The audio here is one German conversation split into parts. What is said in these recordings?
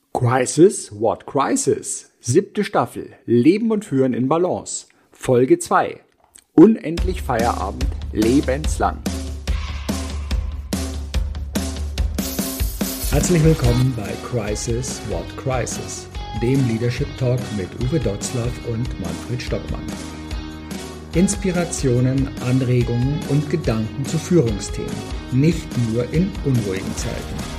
Crisis, What Crisis? 7. Staffel, Leben und Führen in Balance. Folge 2, Unendlich Feierabend, lebenslang. Herzlich willkommen bei Crisis, What Crisis? Dem Leadership Talk mit Uwe Dotzlaff und Manfred Stockmann. Inspirationen, Anregungen und Gedanken zu Führungsthemen, nicht nur in unruhigen Zeiten.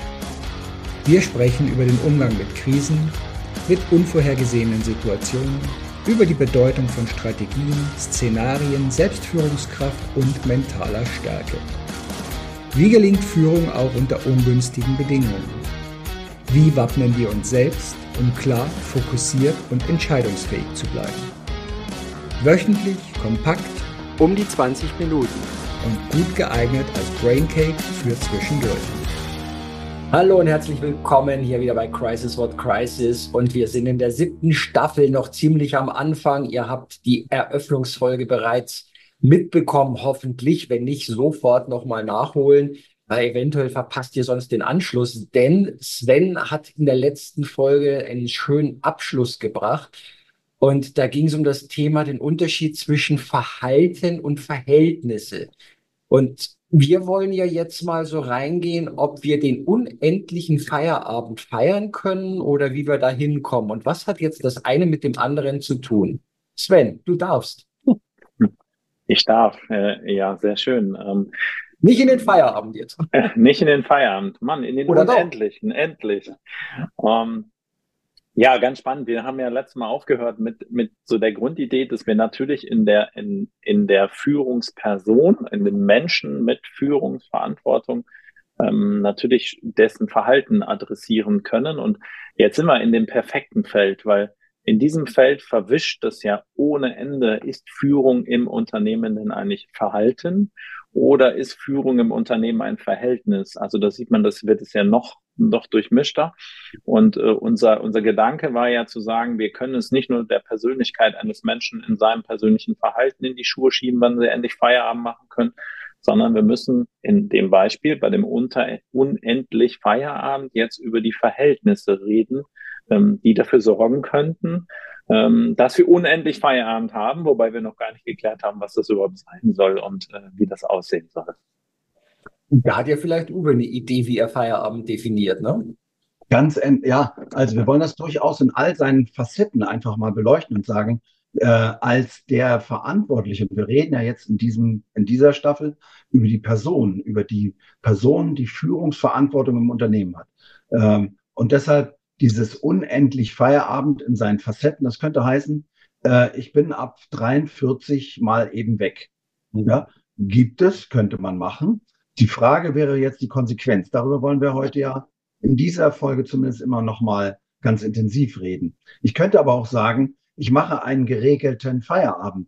Wir sprechen über den Umgang mit Krisen, mit unvorhergesehenen Situationen, über die Bedeutung von Strategien, Szenarien, Selbstführungskraft und mentaler Stärke. Wie gelingt Führung auch unter ungünstigen Bedingungen? Wie wappnen wir uns selbst, um klar, fokussiert und entscheidungsfähig zu bleiben? Wöchentlich, kompakt, um die 20 Minuten und gut geeignet als Braincake für zwischendurch. Hallo und herzlich willkommen hier wieder bei Crisis What Crisis und wir sind in der 7. Staffel noch ziemlich am Anfang. Ihr habt die Eröffnungsfolge bereits mitbekommen, hoffentlich, wenn nicht sofort nochmal nachholen, weil eventuell verpasst ihr sonst den Anschluss, denn Sven hat in der letzten Folge einen schönen Abschluss gebracht und da ging es um das Thema, den Unterschied zwischen Verhalten und Verhältnisse. Und wir wollen ja jetzt mal so reingehen, ob wir den unendlichen Feierabend feiern können oder wie wir da hinkommen. Und was hat jetzt das eine mit dem anderen zu tun? Sven, du darfst. Ich darf, ja, sehr schön. Nicht in den Feierabend jetzt. Nicht in den Feierabend, Mann, in den Oder doch? Unendlichen, endlich. Ähm, ja, ganz spannend. Wir haben ja letztes Mal aufgehört mit so der Grundidee, dass wir natürlich in der Führungsperson, in dem Menschen mit Führungsverantwortung, natürlich dessen Verhalten adressieren können. Und jetzt sind wir in dem perfekten Feld, weil in diesem Feld verwischt das ja ohne Ende. Ist Führung im Unternehmen denn eigentlich Verhalten oder ist Führung im Unternehmen ein Verhältnis? Also da sieht man, das wird es ja noch durchmischter. Und unser Gedanke war ja zu sagen, wir können es nicht nur der Persönlichkeit eines Menschen in seinem persönlichen Verhalten in die Schuhe schieben, wann sie endlich Feierabend machen können, sondern wir müssen in dem Beispiel bei dem unendlich Feierabend jetzt über die Verhältnisse reden, die dafür sorgen könnten, dass wir unendlich Feierabend haben, wobei wir noch gar nicht geklärt haben, was das überhaupt sein soll und wie das aussehen soll. Da hat ja vielleicht Uwe eine Idee, wie er Feierabend definiert, ne? Ja, also wir wollen das durchaus in all seinen Facetten einfach mal beleuchten und sagen, als der Verantwortliche, wir reden ja jetzt in dieser Staffel über die Person, die Führungsverantwortung im Unternehmen hat. Und deshalb dieses unendlich Feierabend in seinen Facetten, das könnte heißen, ich bin ab 43 mal eben weg. Ja, gibt es, könnte man machen. Die Frage wäre jetzt die Konsequenz. Darüber wollen wir heute ja in dieser Folge zumindest immer noch mal ganz intensiv reden. Ich könnte aber auch sagen, ich mache einen geregelten Feierabend.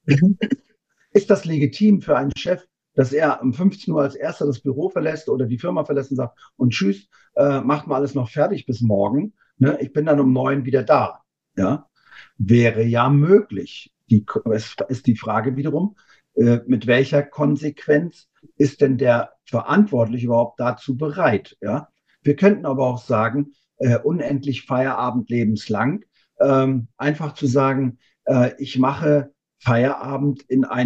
Ist das legitim für einen Chef, dass er um 15 Uhr als erster das Büro verlässt oder die Firma verlässt und sagt, und tschüss, macht mal alles noch fertig bis morgen. Ne? Ich bin dann um 9 wieder da. Ja? Wäre ja möglich. Es ist die Frage wiederum, mit welcher Konsequenz ist denn der Verantwortliche überhaupt dazu bereit? Ja? Wir könnten aber auch sagen, unendlich Feierabend lebenslang. Einfach zu sagen, ich mache Feierabend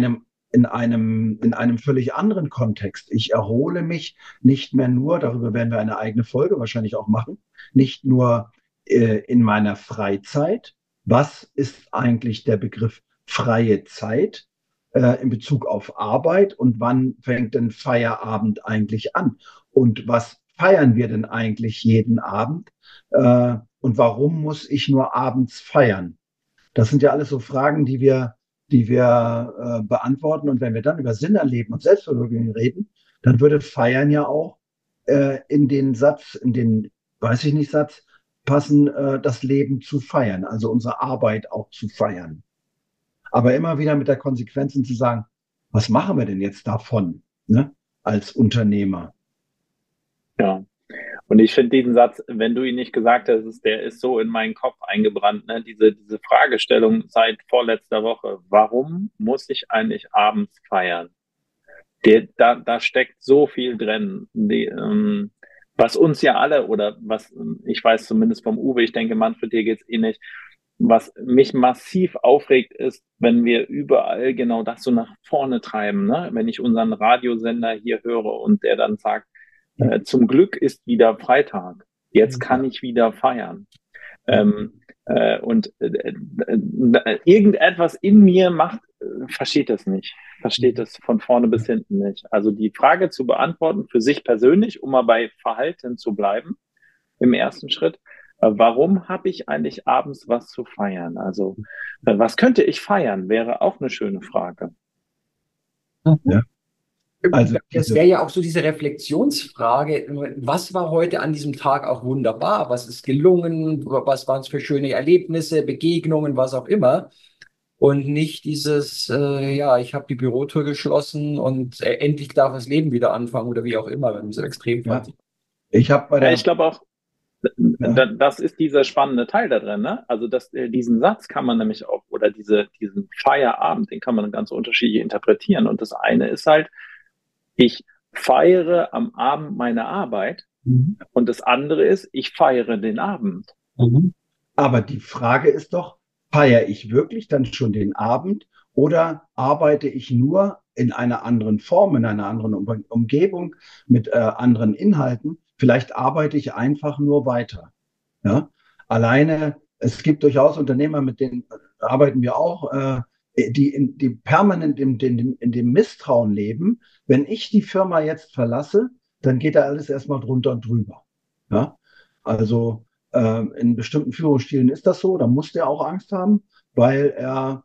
in einem völlig anderen Kontext. Ich erhole mich nicht mehr nur, darüber werden wir eine eigene Folge wahrscheinlich auch machen, nicht nur in meiner Freizeit. Was ist eigentlich der Begriff freie Zeit in Bezug auf Arbeit und wann fängt denn Feierabend eigentlich an? Und was feiern wir denn eigentlich jeden Abend? Und warum muss ich nur abends feiern? Das sind ja alles so Fragen, die wir beantworten. Und wenn wir dann über Sinn erleben und Selbstverwirklichung reden, dann würde Feiern ja auch in den, weiß ich nicht, Satz passen, das Leben zu feiern, also unsere Arbeit auch zu feiern. Aber immer wieder mit der Konsequenz zu sagen, was machen wir denn jetzt davon, ne, als Unternehmer? Ja. Und ich finde diesen Satz, wenn du ihn nicht gesagt hast, der ist so in meinen Kopf eingebrannt, ne? Diese Fragestellung seit vorletzter Woche. Warum muss ich eigentlich abends feiern? Da steckt so viel drin. Was uns ja alle, oder was ich weiß zumindest vom Uwe, ich denke, Manfred, dir geht's ähnlich, was mich massiv aufregt, ist, wenn wir überall genau das so nach vorne treiben. Ne? Wenn ich unseren Radiosender hier höre und der dann sagt, zum Glück ist wieder Freitag, jetzt kann ich wieder feiern. Irgendetwas in mir versteht das nicht, versteht das von vorne bis hinten nicht. Also die Frage zu beantworten für sich persönlich, um mal bei Verhalten zu bleiben, im ersten Schritt, warum habe ich eigentlich abends was zu feiern? Also was könnte ich feiern, wäre auch eine schöne Frage. Ja. Also das wäre ja auch so diese Reflexionsfrage, was war heute an diesem Tag auch wunderbar? Was ist gelungen? Was waren es für schöne Erlebnisse, Begegnungen, was auch immer? Und nicht dieses, ja, ich habe die Bürotür geschlossen und endlich darf das Leben wieder anfangen oder wie auch immer, wenn man so extrem ja. fand. Ich glaube auch, das ist dieser spannende Teil da drin. Ne? Also diesen Satz kann man nämlich auch, oder diesen Feierabend, den kann man ganz unterschiedlich interpretieren. Und das eine ist halt, ich feiere am Abend meine Arbeit, und das andere ist, ich feiere den Abend. Aber die Frage ist doch, feiere ich wirklich dann schon den Abend oder arbeite ich nur in einer anderen Form, in einer anderen Umgebung mit anderen Inhalten? Vielleicht arbeite ich einfach nur weiter. Ja? Alleine, es gibt durchaus Unternehmer, mit denen arbeiten wir auch, die permanent in dem Misstrauen leben. Wenn ich die Firma jetzt verlasse, dann geht da alles erstmal drunter und drüber. Ja? Also in bestimmten Führungsstilen ist das so, da muss der auch Angst haben, weil er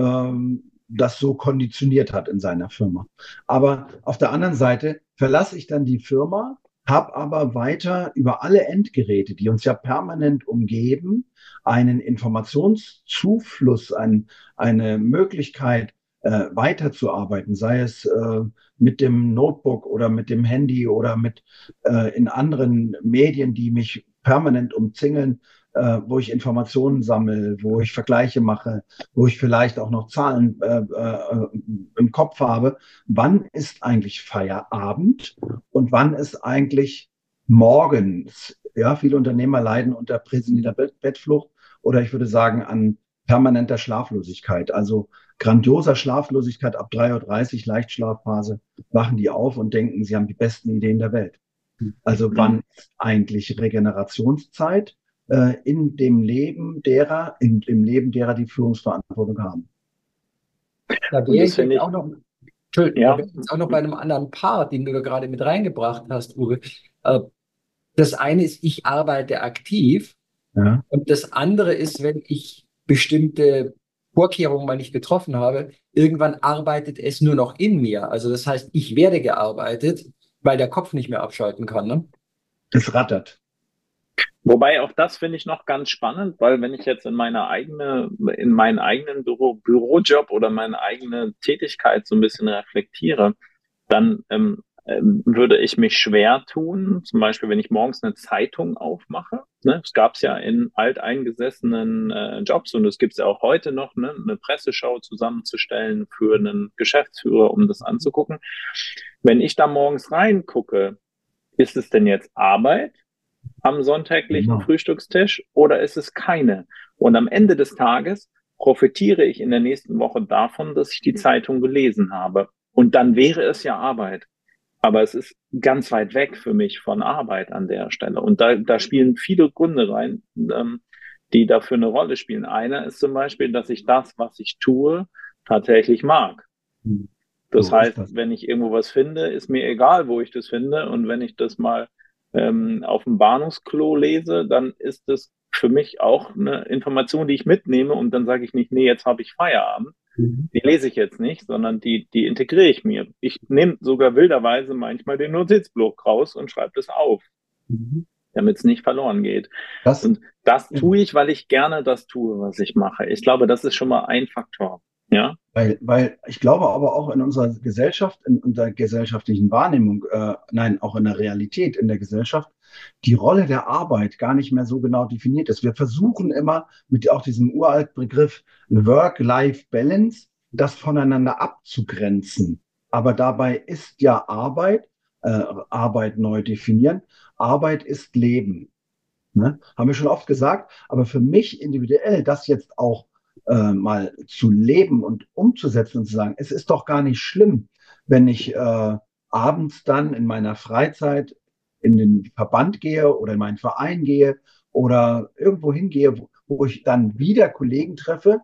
das so konditioniert hat in seiner Firma. Aber auf der anderen Seite verlasse ich dann die Firma, habe aber weiter über alle Endgeräte, die uns ja permanent umgeben, einen Informationszufluss, eine Möglichkeit, weiterzuarbeiten, sei es mit dem Notebook oder mit dem Handy oder in anderen Medien, die mich permanent umzingeln, wo ich Informationen sammle, wo ich Vergleiche mache, wo ich vielleicht auch noch Zahlen im Kopf habe. Wann ist eigentlich Feierabend und wann ist eigentlich morgens? Ja, viele Unternehmer leiden unter präsentierter Bettflucht oder ich würde sagen an permanenter Schlaflosigkeit. Also grandioser Schlaflosigkeit ab 3:30 Uhr, Leichtschlafphase, wachen die auf und denken, sie haben die besten Ideen der Welt. Also wann ist eigentlich Regenerationszeit in dem Leben derer, die Führungsverantwortung haben? Da wäre ich jetzt auch noch, bei einem anderen Part, den du da gerade mit reingebracht hast, Uwe. Das eine ist, ich arbeite aktiv, und das andere ist, wenn ich bestimmte Vorkehrungen mal nicht getroffen habe, irgendwann arbeitet es nur noch in mir. Also das heißt, ich werde gearbeitet, weil der Kopf nicht mehr abschalten kann. Ne? Es rattert. Wobei auch das finde ich noch ganz spannend, weil wenn ich jetzt in meinen eigenen Bürojob oder meine eigene Tätigkeit so ein bisschen reflektiere, dann würde ich mich schwer tun, zum Beispiel, wenn ich morgens eine Zeitung aufmache. Ne? Es gab es ja in alteingesessenen Jobs und es gibt es ja auch heute noch, ne? Eine Presseschau zusammenzustellen für einen Geschäftsführer, um das anzugucken. Wenn ich da morgens reingucke, ist es denn jetzt Arbeit am sonntäglichen Frühstückstisch oder ist es keine? Und am Ende des Tages profitiere ich in der nächsten Woche davon, dass ich die Zeitung gelesen habe. Und dann wäre es ja Arbeit. Aber es ist ganz weit weg für mich von Arbeit an der Stelle. Und da spielen viele Gründe rein, die dafür eine Rolle spielen. Einer ist zum Beispiel, dass ich das, was ich tue, tatsächlich mag. Das heißt, wenn ich irgendwo was finde, ist mir egal, wo ich das finde. Und wenn ich das mal auf dem Bahnhofsklo lese, dann ist das für mich auch eine Information, die ich mitnehme. Und dann sage ich nicht, nee, jetzt habe ich Feierabend. Die lese ich jetzt nicht, sondern die integriere ich mir. Ich nehme sogar wilderweise manchmal den Notizblock raus und schreibe das auf, damit es nicht verloren geht. Und das tue ich, weil ich gerne das tue, was ich mache. Ich glaube, das ist schon mal ein Faktor. Ja? Weil ich glaube aber auch in unserer Gesellschaft, in unserer gesellschaftlichen Wahrnehmung, auch in der Realität in der Gesellschaft, die Rolle der Arbeit gar nicht mehr so genau definiert ist. Wir versuchen immer mit auch diesem uralten Begriff Work-Life-Balance, das voneinander abzugrenzen. Aber dabei ist ja Arbeit Arbeit neu definieren. Arbeit ist Leben. Ne? Haben wir schon oft gesagt, aber für mich individuell das jetzt auch mal zu leben und umzusetzen und zu sagen, es ist doch gar nicht schlimm, wenn ich abends dann in meiner Freizeit in den Verband gehe oder in meinen Verein gehe oder irgendwo hingehe, wo ich dann wieder Kollegen treffe,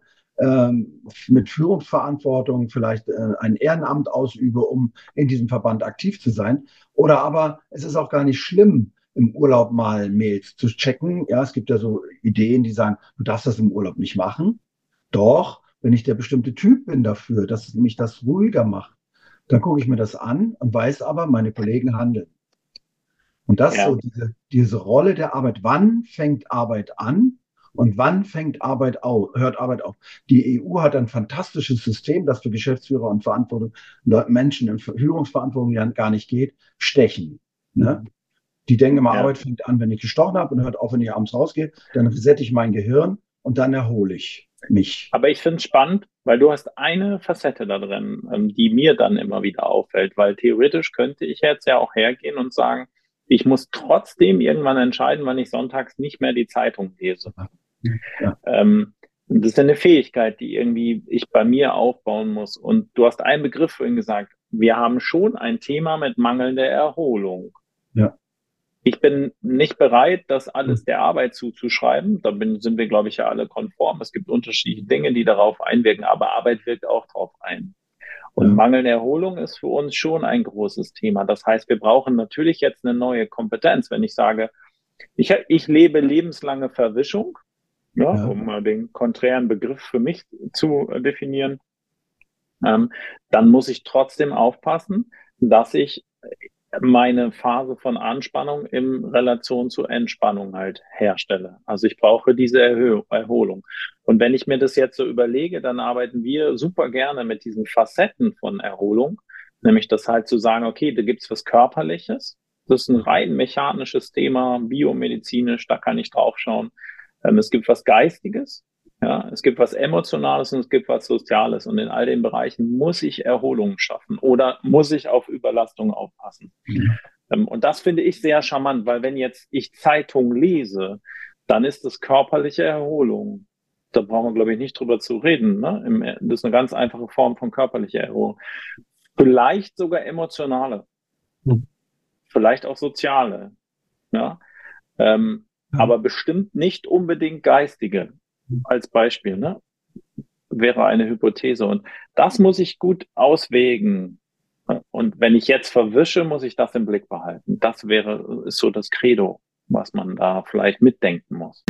mit Führungsverantwortung vielleicht ein Ehrenamt ausübe, um in diesem Verband aktiv zu sein. Oder aber es ist auch gar nicht schlimm, im Urlaub mal Mails zu checken. Ja, es gibt ja so Ideen, die sagen, du darfst das im Urlaub nicht machen. Doch, wenn ich der bestimmte Typ bin dafür, dass mich das ruhiger macht, dann gucke ich mir das an und weiß aber, meine Kollegen handeln. Und das ist so diese Rolle der Arbeit. Wann fängt Arbeit an und wann fängt Arbeit auf, hört Arbeit auf? Die EU hat ein fantastisches System, das für Geschäftsführer und Menschen in Führungsverantwortung ja gar nicht geht, stechen. Ne? Die denken immer, Arbeit fängt an, wenn ich gestochen habe und hört auf, wenn ich abends rausgehe. Dann resette ich mein Gehirn und dann erhole ich mich. Aber ich finde es spannend, weil du hast eine Facette da drin, die mir dann immer wieder auffällt, weil theoretisch könnte ich jetzt ja auch hergehen und sagen, ich muss trotzdem irgendwann entscheiden, wann ich sonntags nicht mehr die Zeitung lese. Ja. Das ist eine Fähigkeit, die irgendwie ich bei mir aufbauen muss. Und du hast einen Begriff vorhin gesagt, wir haben schon ein Thema mit mangelnder Erholung. Ja. Ich bin nicht bereit, das alles der Arbeit zuzuschreiben. Da sind wir, glaube ich, ja alle konform. Es gibt unterschiedliche Dinge, die darauf einwirken, aber Arbeit wirkt auch darauf ein. Und mangelnde Erholung ist für uns schon ein großes Thema. Das heißt, wir brauchen natürlich jetzt eine neue Kompetenz. Wenn ich sage, ich lebe lebenslange Verwischung, um mal den konträren Begriff für mich zu definieren, dann muss ich trotzdem aufpassen, dass ich meine Phase von Anspannung in Relation zu Entspannung halt herstelle. Also ich brauche diese Erholung. Und wenn ich mir das jetzt so überlege, dann arbeiten wir super gerne mit diesen Facetten von Erholung, nämlich das halt zu sagen, okay, da gibt's was Körperliches, das ist ein rein mechanisches Thema, biomedizinisch, da kann ich drauf schauen. Es gibt was Geistiges, es gibt was Emotionales und es gibt was Soziales. Und in all den Bereichen muss ich Erholung schaffen oder muss ich auf Überlastung aufpassen. Und das finde ich sehr charmant, weil wenn jetzt ich Zeitung lese, dann ist das körperliche Erholung. Da brauchen wir, glaube ich, nicht drüber zu reden. Ne? Das ist eine ganz einfache Form von körperlicher Erholung. Vielleicht sogar emotionale. Vielleicht auch soziale. Ja? Aber bestimmt nicht unbedingt geistige. Als Beispiel, ne? Wäre eine Hypothese. Und das muss ich gut auswägen. Und wenn ich jetzt verwische, muss ich das im Blick behalten. Das ist so das Credo, was man da vielleicht mitdenken muss.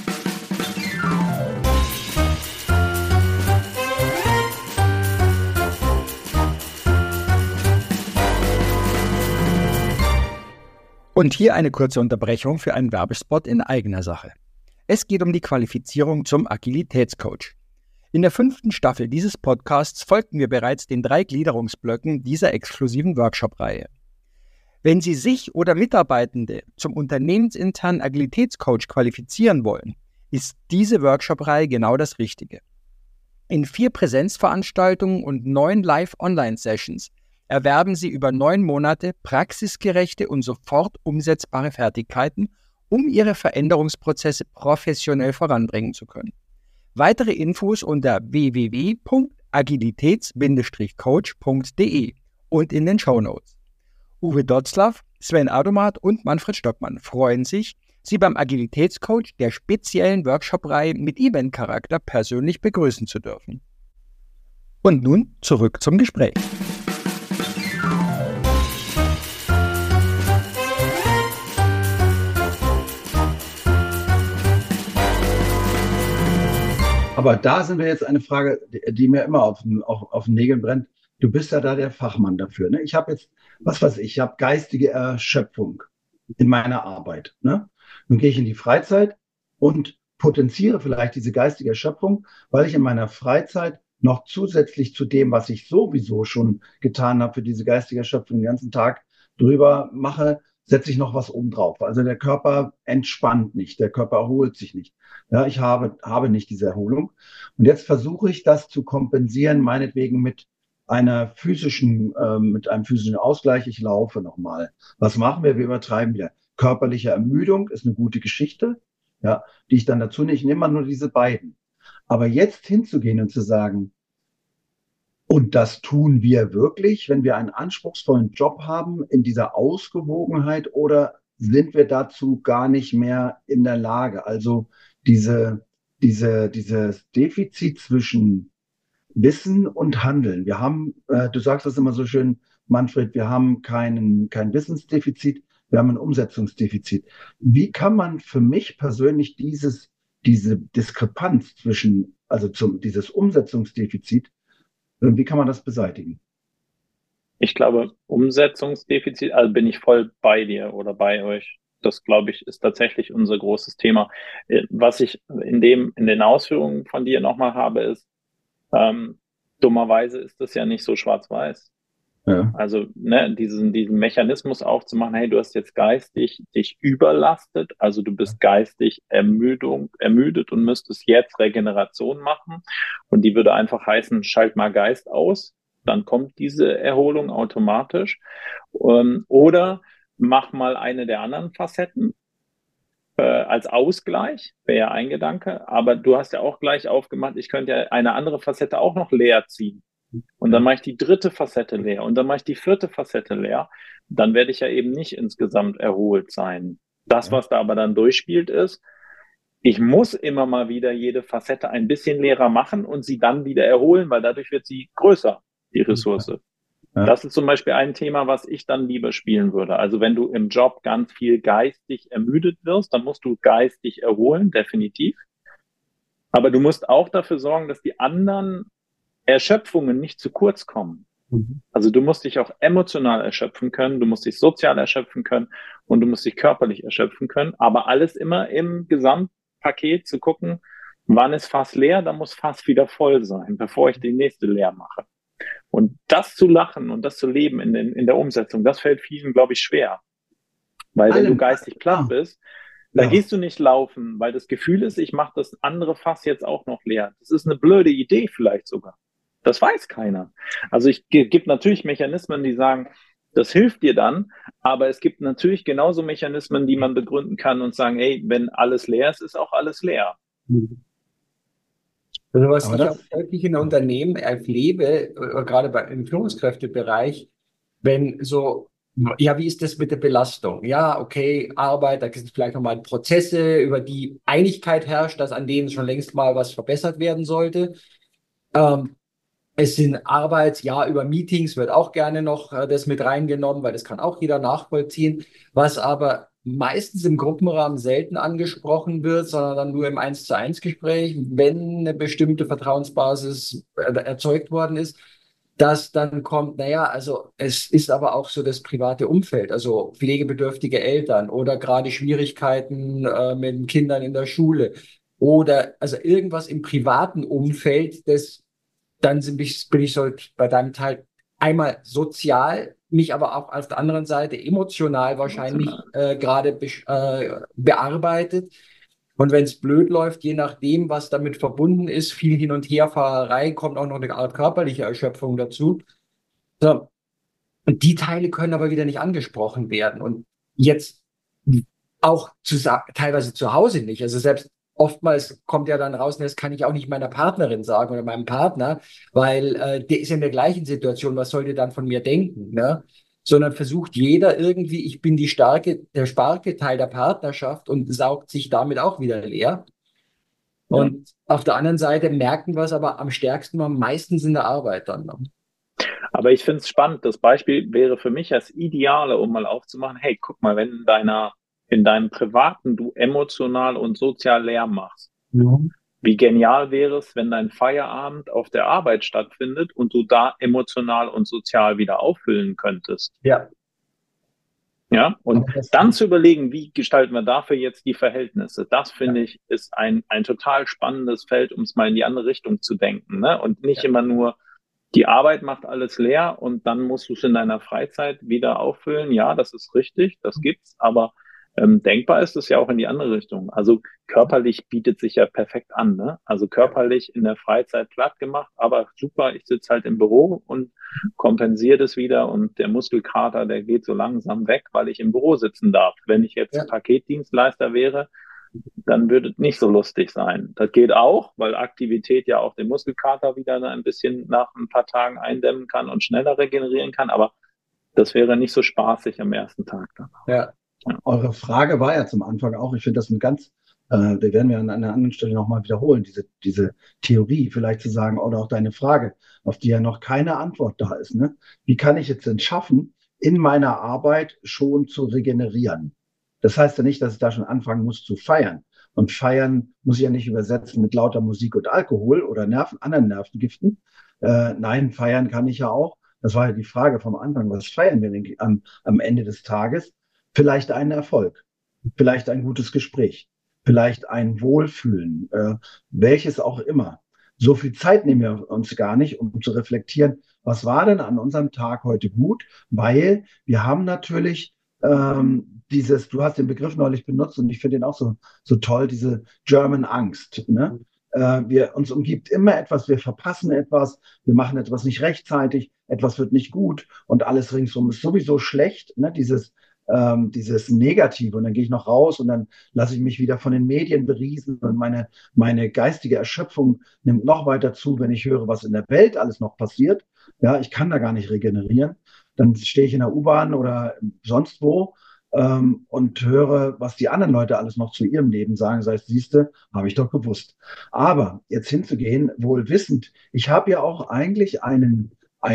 Und hier eine kurze Unterbrechung für einen Werbespot in eigener Sache. Es geht um die Qualifizierung zum Agilitätscoach. In der 5. Staffel dieses Podcasts folgten wir bereits den 3 Gliederungsblöcken dieser exklusiven Workshop-Reihe. Wenn Sie sich oder Mitarbeitende zum unternehmensinternen Agilitätscoach qualifizieren wollen, ist diese Workshop-Reihe genau das Richtige. In 4 Präsenzveranstaltungen und 9 Live-Online-Sessions erwerben Sie über 9 Monate praxisgerechte und sofort umsetzbare Fertigkeiten, um Ihre Veränderungsprozesse professionell voranbringen zu können. Weitere Infos unter www.agilitäts-coach.de und in den Shownotes. Uwe Dotzlaff, Sven Adomat und Manfred Stockmann freuen sich, Sie beim Agilitätscoach der speziellen Workshop-Reihe mit Event-Charakter persönlich begrüßen zu dürfen. Und nun zurück zum Gespräch. Aber da sind wir jetzt eine Frage, die mir immer auf den Nägeln brennt. Du bist ja da der Fachmann dafür. Ne? Ich habe jetzt, ich habe geistige Erschöpfung in meiner Arbeit. Ne? Nun gehe ich in die Freizeit und potenziere vielleicht diese geistige Erschöpfung, weil ich in meiner Freizeit noch zusätzlich zu dem, was ich sowieso schon getan habe für diese geistige Erschöpfung den ganzen Tag drüber mache, setze ich noch was oben drauf. Also der Körper entspannt nicht, der Körper erholt sich nicht. Ja, ich habe nicht diese Erholung. Und jetzt versuche ich das zu kompensieren, meinetwegen mit einer physischen, mit einem physischen Ausgleich, ich laufe nochmal. Was machen wir? Wir übertreiben wieder. Körperliche Ermüdung ist eine gute Geschichte, ja, die ich dann dazu nehme. Ich nehme mal nur diese beiden. Aber jetzt hinzugehen und zu sagen, und das tun wir wirklich, wenn wir einen anspruchsvollen Job haben, in dieser Ausgewogenheit, oder sind wir dazu gar nicht mehr in der Lage? Also dieses Defizit zwischen Wissen und Handeln. Wir haben, du sagst das immer so schön, Manfred, wir haben kein Wissensdefizit, wir haben ein Umsetzungsdefizit. Wie kann man für mich persönlich diese Diskrepanz zwischen, dieses Umsetzungsdefizit, wie kann man das beseitigen? Ich glaube, Umsetzungsdefizit, also bin ich voll bei dir oder bei euch. Das, glaube ich, ist tatsächlich unser großes Thema. Was ich in den Ausführungen von dir nochmal habe, ist, dummerweise ist das ja nicht so schwarz-weiß. Ja. Also diesen Mechanismus aufzumachen, hey, du hast jetzt geistig dich überlastet, also du bist geistig ermüdet und müsstest jetzt Regeneration machen. Und die würde einfach heißen, schalt mal Geist aus, dann kommt diese Erholung automatisch. Oder mach mal eine der anderen Facetten als Ausgleich, wäre ja ein Gedanke. Aber du hast ja auch gleich aufgemacht, ich könnte ja eine andere Facette auch noch leer ziehen. Und dann mache ich die dritte Facette leer und dann mache ich die vierte Facette leer. Dann werde ich ja eben nicht insgesamt erholt sein. Das, was da aber dann durchspielt, ist, ich muss immer mal wieder jede Facette ein bisschen leerer machen und sie dann wieder erholen, weil dadurch wird sie größer, die Ressource. Ja. Das ist zum Beispiel ein Thema, was ich dann lieber spielen würde. Also wenn du im Job ganz viel geistig ermüdet wirst, dann musst du geistig erholen, definitiv. Aber du musst auch dafür sorgen, dass die anderen Erschöpfungen nicht zu kurz kommen. Also du musst dich auch emotional erschöpfen können, du musst dich sozial erschöpfen können und du musst dich körperlich erschöpfen können, aber alles immer im Gesamtpaket zu gucken, wann ist Fass leer, dann muss Fass wieder voll sein, bevor ich die nächste leer mache. Und das zu lachen und das zu leben in der Umsetzung, das fällt vielen, glaube ich, schwer. Weil wenn du geistig platt bist, dann gehst du nicht laufen, weil das Gefühl ist, ich mache das andere Fass jetzt auch noch leer. Das ist eine blöde Idee vielleicht sogar. Das weiß keiner. Also es gibt natürlich Mechanismen, die sagen, das hilft dir dann, aber es gibt natürlich genauso Mechanismen, die man begründen kann und sagen, hey, wenn alles leer ist, ist auch alles leer. Also was ich auch wirklich in Unternehmen erlebe, gerade im Führungskräftebereich, wenn so, ja, wie ist das mit der Belastung? Ja, okay, Arbeit, da gibt es vielleicht nochmal Prozesse, über die Einigkeit herrscht, dass an denen schon längst mal was verbessert werden sollte. Es sind über Meetings wird auch gerne noch das mit reingenommen, weil das kann auch jeder nachvollziehen. Was aber meistens im Gruppenrahmen selten angesprochen wird, sondern dann nur im 1:1 Gespräch, wenn eine bestimmte Vertrauensbasis erzeugt worden ist, dass dann kommt, also es ist aber auch so das private Umfeld, also pflegebedürftige Eltern oder gerade Schwierigkeiten mit den Kindern in der Schule oder also irgendwas im privaten Umfeld, das dann bin ich so bei deinem Teil einmal sozial, mich aber auch auf der anderen Seite emotional wahrscheinlich gerade bearbeitet. Und wenn es blöd läuft, je nachdem, was damit verbunden ist, viel Hin- und Herfahrerei, kommt auch noch eine Art körperliche Erschöpfung dazu. So. Und die Teile können aber wieder nicht angesprochen werden. Und jetzt auch teilweise zu Hause nicht. Also selbst oftmals kommt ja dann raus, das kann ich auch nicht meiner Partnerin sagen oder meinem Partner, weil der ist in der gleichen Situation, was soll der dann von mir denken, ne? Sondern versucht jeder irgendwie, ich bin der starke Teil der Partnerschaft und saugt sich damit auch wieder leer. Ja. Und auf der anderen Seite merken wir es aber am stärksten, meistens in der Arbeit dann. Ne? Aber ich finde es spannend, das Beispiel wäre für mich das Ideale, um mal aufzumachen, hey, guck mal, wenn in deinem Privaten du emotional und sozial leer machst. Mhm. Wie genial wäre es, wenn dein Feierabend auf der Arbeit stattfindet und du da emotional und sozial wieder auffüllen könntest. Ja. Ja, und dann zu überlegen, wie gestalten wir dafür jetzt die Verhältnisse, das finde ich, ist ein total spannendes Feld, um es mal in die andere Richtung zu denken, ne? Und nicht immer nur, die Arbeit macht alles leer und dann musst du es in deiner Freizeit wieder auffüllen. Ja, das ist richtig, das gibt's, aber Denkbar ist es ja auch in die andere Richtung. Also körperlich bietet sich ja perfekt an, ne? Also körperlich in der Freizeit platt gemacht, aber super, ich sitze halt im Büro und kompensiere das wieder und der Muskelkater, der geht so langsam weg, weil ich im Büro sitzen darf. Wenn ich jetzt Paketdienstleister wäre, dann würde es nicht so lustig sein. Das geht auch, weil Aktivität ja auch den Muskelkater wieder ein bisschen nach ein paar Tagen eindämmen kann und schneller regenerieren kann, aber das wäre nicht so spaßig am ersten Tag dann. Ja. Eure Frage war ja zum Anfang auch, ich finde das eine ganz, wir werden wir an einer anderen Stelle nochmal wiederholen, diese Theorie vielleicht zu sagen, oder auch deine Frage, auf die ja noch keine Antwort da ist. Ne? Wie kann ich es denn schaffen, in meiner Arbeit schon zu regenerieren? Das heißt ja nicht, dass ich da schon anfangen muss zu feiern. Und feiern muss ich ja nicht übersetzen mit lauter Musik und Alkohol oder anderen Nervengiften. Nein, feiern kann ich ja auch. Das war ja die Frage vom Anfang. Was feiern wir denn am Ende des Tages? Vielleicht einen Erfolg, vielleicht ein gutes Gespräch, vielleicht ein Wohlfühlen, welches auch immer. So viel Zeit nehmen wir uns gar nicht, um zu reflektieren, was war denn an unserem Tag heute gut, weil wir haben natürlich du hast den Begriff neulich benutzt und ich finde ihn auch so toll, diese German Angst. Ne? Uns umgibt immer etwas, wir verpassen etwas, wir machen etwas nicht rechtzeitig, etwas wird nicht gut und alles ringsum ist sowieso schlecht. Ne? Dieses Negative und dann gehe ich noch raus und dann lasse ich mich wieder von den Medien beriesen und meine geistige Erschöpfung nimmt noch weiter zu, wenn ich höre, was in der Welt alles noch passiert. Ja, ich kann da gar nicht regenerieren. Dann stehe ich in der U-Bahn oder sonst wo und höre, was die anderen Leute alles noch zu ihrem Leben sagen. Das heißt, siehste, habe ich doch gewusst. Aber jetzt hinzugehen, wohl wissend, ich habe ja auch eigentlich eine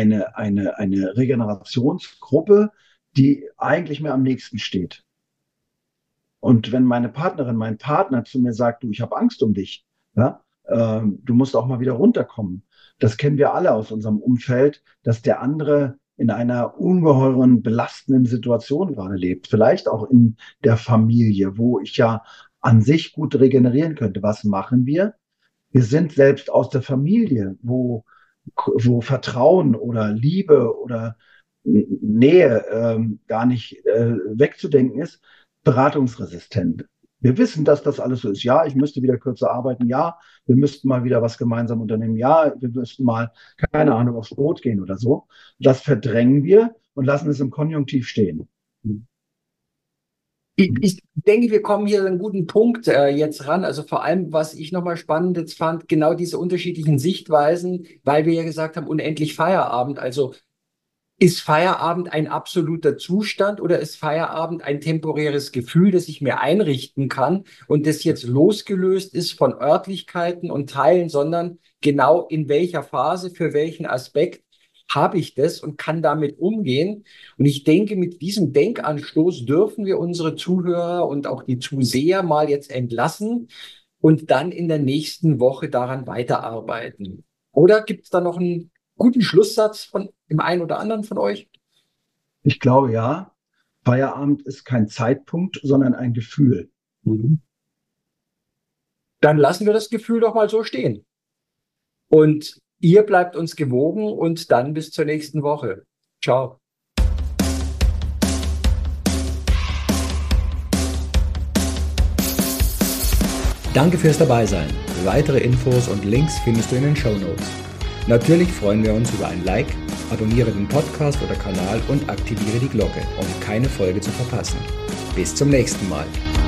Regenerationsgruppe, die eigentlich mir am nächsten steht. Und wenn meine Partnerin, mein Partner zu mir sagt, du, ich habe Angst um dich, ja, du musst auch mal wieder runterkommen. Das kennen wir alle aus unserem Umfeld, dass der andere in einer ungeheuren, belastenden Situation gerade lebt. Vielleicht auch in der Familie, wo ich ja an sich gut regenerieren könnte. Was machen wir? Wir sind selbst aus der Familie, wo Vertrauen oder Liebe oder Nähe gar nicht wegzudenken ist, beratungsresistent. Wir wissen, dass das alles so ist. Ja, ich müsste wieder kürzer arbeiten. Ja, wir müssten mal wieder was gemeinsam unternehmen. Ja, wir müssten mal, keine Ahnung, aufs Boot gehen oder so. Das verdrängen wir und lassen es im Konjunktiv stehen. Ich denke, wir kommen hier an einen guten Punkt jetzt ran. Also vor allem, was ich nochmal spannend jetzt fand, genau diese unterschiedlichen Sichtweisen, weil wir ja gesagt haben, unendlich Feierabend. Also ist Feierabend ein absoluter Zustand oder ist Feierabend ein temporäres Gefühl, das ich mir einrichten kann und das jetzt losgelöst ist von Örtlichkeiten und Teilen, sondern genau in welcher Phase, für welchen Aspekt habe ich das und kann damit umgehen. Und ich denke, mit diesem Denkanstoß dürfen wir unsere Zuhörer und auch die Zuseher mal jetzt entlassen und dann in der nächsten Woche daran weiterarbeiten. Oder gibt es da noch einen guten Schlusssatz von dem einen oder anderen von euch? Ich glaube, ja. Feierabend ist kein Zeitpunkt, sondern ein Gefühl. Mhm. Dann lassen wir das Gefühl doch mal so stehen. Und ihr bleibt uns gewogen und dann bis zur nächsten Woche. Ciao. Danke fürs Dabeisein. Weitere Infos und Links findest du in den Shownotes. Natürlich freuen wir uns über ein Like, abonniere den Podcast oder Kanal und aktiviere die Glocke, um keine Folge zu verpassen. Bis zum nächsten Mal.